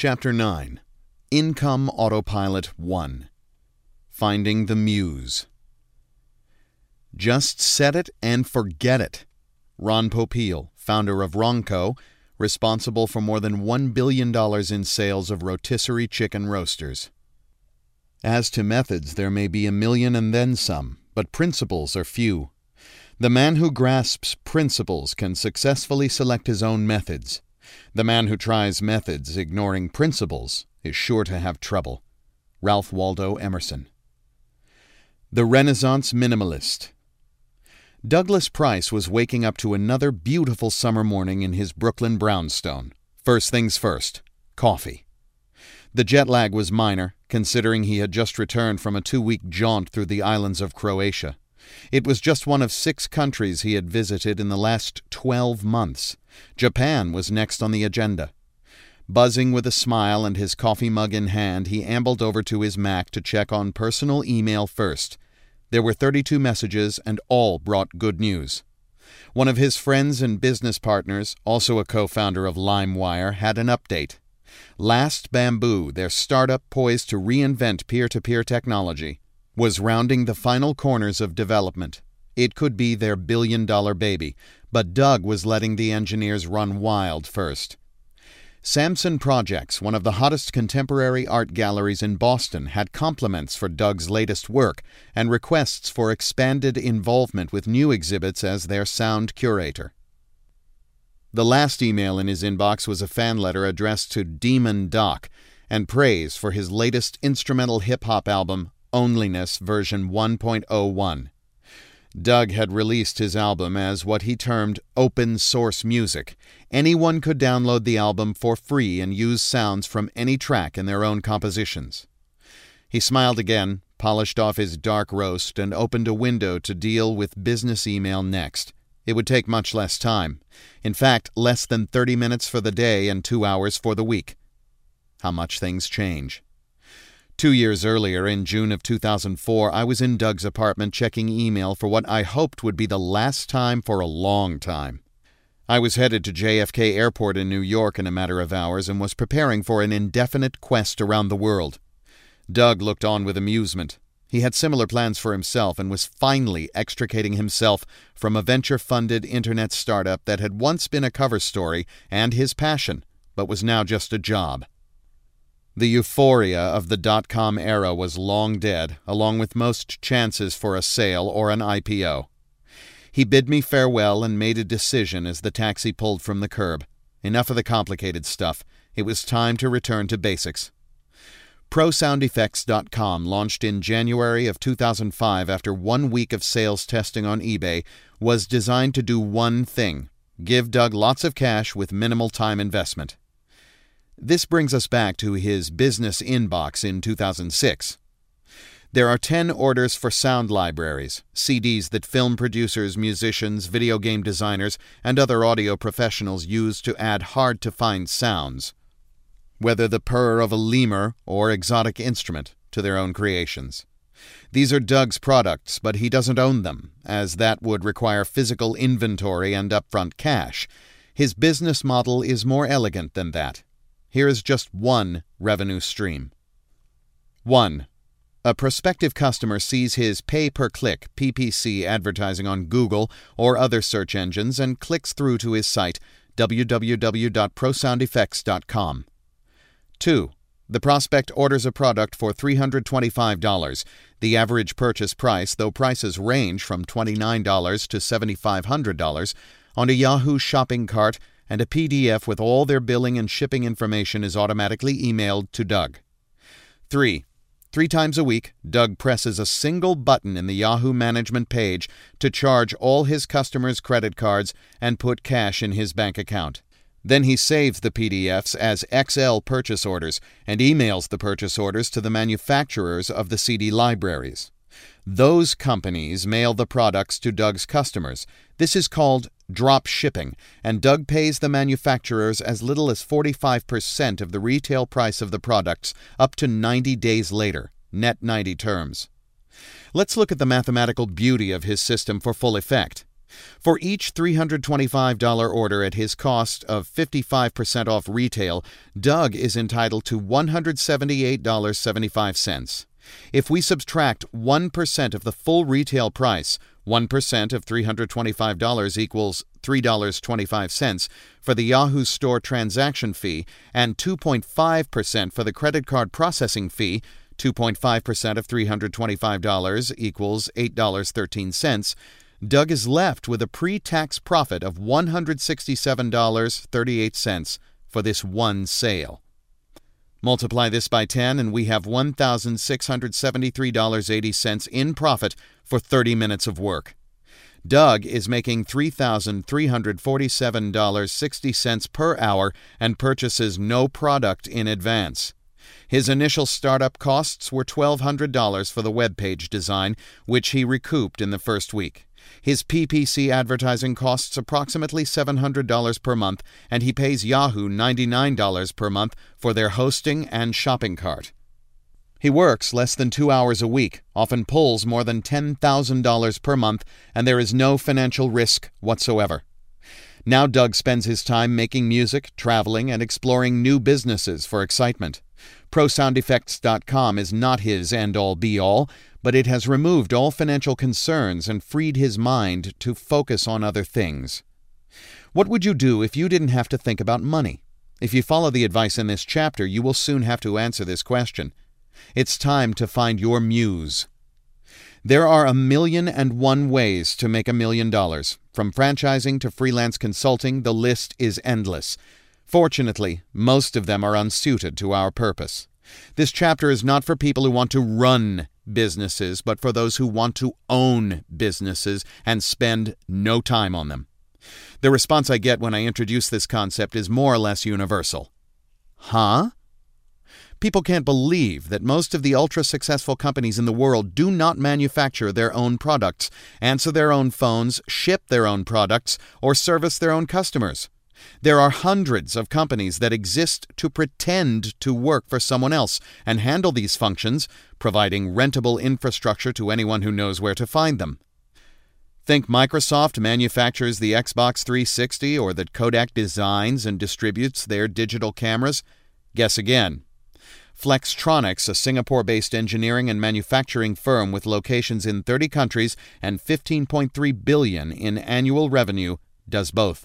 Chapter 9. Income Autopilot 1. Finding the Muse. Just set it and forget it. Ron Popeil, founder of Ronco, responsible for more than $1 billion in sales of rotisserie chicken roasters. As to methods, there may be 1 million and then some, but principles are few. The man who grasps principles can successfully select his own methods. The man who tries methods ignoring principles is sure to have trouble. Ralph Waldo Emerson. The Renaissance Minimalist. Douglas Price was waking up to another beautiful summer morning in his Brooklyn brownstone. First things first, coffee. The jet lag was minor, considering he had just returned from a 2-week jaunt through the islands of Croatia. It was just one of 6 countries he had visited in the last 12 months. Japan was next on the agenda. Buzzing with a smile and his coffee mug in hand, he ambled over to his Mac to check on personal email first. There were 32 messages, and all brought good news. One of his friends and business partners, also a co-founder of LimeWire, had an update. Last Bamboo, their startup poised to reinvent peer-to-peer technology, was rounding the final corners of development. It could be their billion-dollar baby, but Doug was letting the engineers run wild first. Samson Projects, one of the hottest contemporary art galleries in Boston, had compliments for Doug's latest work and requests for expanded involvement with new exhibits as their sound curator. The last email in his inbox was a fan letter addressed to Demon Doc and praise for his latest instrumental hip-hop album, Onlyness version 1.01. Doug had released his album as what he termed open source music. Anyone could download the album for free and use sounds from any track in their own compositions. He smiled again, polished off his dark roast, and opened a window to deal with business email next. It would take much less time. In fact, less than 30 minutes for the day and 2 hours for the week. How much things change. 2 years earlier, in June of 2004, I was in Doug's apartment checking email for what I hoped would be the last time for a long time. I was headed to JFK Airport in New York in a matter of hours and was preparing for an indefinite quest around the world. Doug looked on with amusement. He had similar plans for himself and was finally extricating himself from a venture-funded internet startup that had once been a cover story and his passion, but was now just a job. The euphoria of the dot-com era was long dead, along with most chances for a sale or an IPO. He bid me farewell and made a decision as the taxi pulled from the curb. Enough of the complicated stuff. It was time to return to basics. ProSoundEffects.com, launched in January of 2005 after 1 week of sales testing on eBay, was designed to do one thing: give Doug lots of cash with minimal time investment. This brings us back to his business inbox in 2006. There are 10 orders for sound libraries, CDs that film producers, musicians, video game designers, and other audio professionals use to add hard-to-find sounds, whether the purr of a lemur or exotic instrument, to their own creations. These are Doug's products, but he doesn't own them, as that would require physical inventory and upfront cash. His business model is more elegant than that. Here is just one revenue stream. 1. A prospective customer sees his pay-per-click advertising on Google or other search engines and clicks through to his site, www.prosoundeffects.com. 2. The prospect orders a product for $325. The average purchase price, though prices range from $29 to $7,500, on a Yahoo shopping cart, and a PDF with all their billing and shipping information is automatically emailed to Doug. 3. 3 times a week, Doug presses a single button in the Yahoo management page to charge all his customers' credit cards and put cash in his bank account. Then he saves the PDFs as XL purchase orders and emails the purchase orders to the manufacturers of the CD libraries. Those companies mail the products to Doug's customers. This is called drop shipping, and Doug pays the manufacturers as little as 45% of the retail price of the products up to 90 days later, net 90 terms. Let's look at the mathematical beauty of his system for full effect. For each $325 order at his cost of 55% off retail, Doug is entitled to $178.75. If we subtract 1% of the full retail price, 1% of $325 equals $3.25 for the Yahoo Store transaction fee, and 2.5% for the credit card processing fee, 2.5% of $325 equals $8.13, Doug is left with a pre-tax profit of $167.38 for this one sale. Multiply this by 10 and we have $1,673.80 in profit for 30 minutes of work. Doug is making $3,347.60 per hour and purchases no product in advance. His initial startup costs were $1,200 for the web page design, which he recouped in the first week. His PPC advertising costs approximately $700 per month, and he pays Yahoo $99 per month for their hosting and shopping cart. He works less than 2 hours a week, often pulls more than $10,000 per month, and there is no financial risk whatsoever. Now Doug spends his time making music, traveling, and exploring new businesses for excitement. ProSoundEffects.com is not his end-all be-all, but it has removed all financial concerns and freed his mind to focus on other things. What would you do if you didn't have to think about money? If you follow the advice in this chapter, you will soon have to answer this question. It's time to find your muse. There are 1,000,001 ways to make $1 million. From franchising to freelance consulting, the list is endless. Fortunately, most of them are unsuited to our purpose. This chapter is not for people who want to run businesses, but for those who want to own businesses and spend no time on them. The response I get when I introduce this concept is more or less universal. Huh? People can't believe that most of the ultra-successful companies in the world do not manufacture their own products, answer their own phones, ship their own products, or service their own customers. There are hundreds of companies that exist to pretend to work for someone else and handle these functions, providing rentable infrastructure to anyone who knows where to find them. Think Microsoft manufactures the Xbox 360 or that Kodak designs and distributes their digital cameras? Guess again. Flextronics, a Singapore-based engineering and manufacturing firm with locations in 30 countries and $15.3 billion in annual revenue, does both.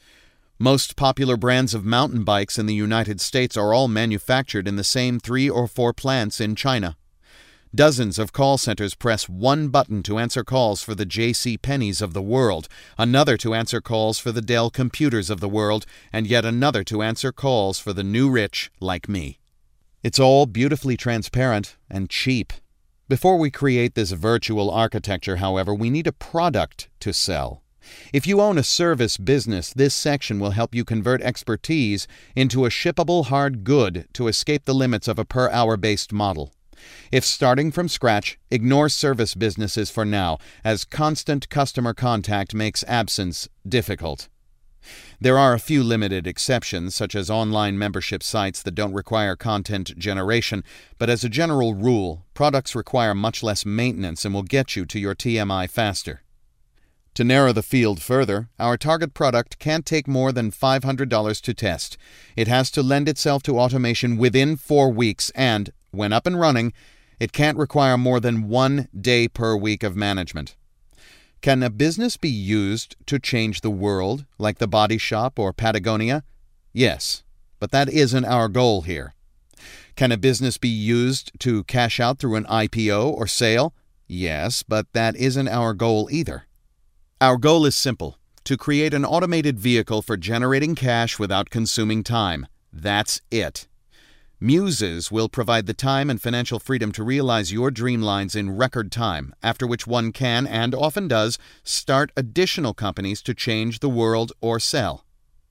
Most popular brands of mountain bikes in the United States are all manufactured in the same 3 or 4 plants in China. Dozens of call centers press one button to answer calls for the J.C. Penney's of the world, another to answer calls for the Dell Computers of the world, and yet another to answer calls for the new rich like me. It's all beautifully transparent and cheap. Before we create this virtual architecture, however, we need a product to sell. If you own a service business, this section will help you convert expertise into a shippable hard good to escape the limits of a per-hour-based model. If starting from scratch, ignore service businesses for now, as constant customer contact makes absence difficult. There are a few limited exceptions, such as online membership sites that don't require content generation, but as a general rule, products require much less maintenance and will get you to your TMI faster. To narrow the field further, our target product can't take more than $500 to test. It has to lend itself to automation within 4 weeks and, when up and running, it can't require more than 1 day per week of management. Can a business be used to change the world, like The Body Shop or Patagonia? Yes, but that isn't our goal here. Can a business be used to cash out through an IPO or sale? Yes, but that isn't our goal either. Our goal is simple: to create an automated vehicle for generating cash without consuming time. That's it. Muses will provide the time and financial freedom to realize your dreamlines in record time, after which one can, and often does, start additional companies to change the world or sell.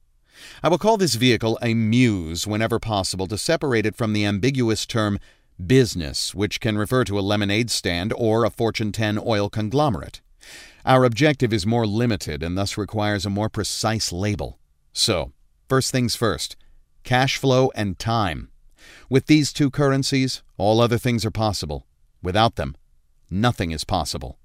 I will call this vehicle a muse whenever possible to separate it from the ambiguous term business, which can refer to a lemonade stand or a Fortune 10 oil conglomerate. Our objective is more limited and thus requires a more precise label. So, first things first, cash flow and time. With these two currencies, all other things are possible. Without them, nothing is possible.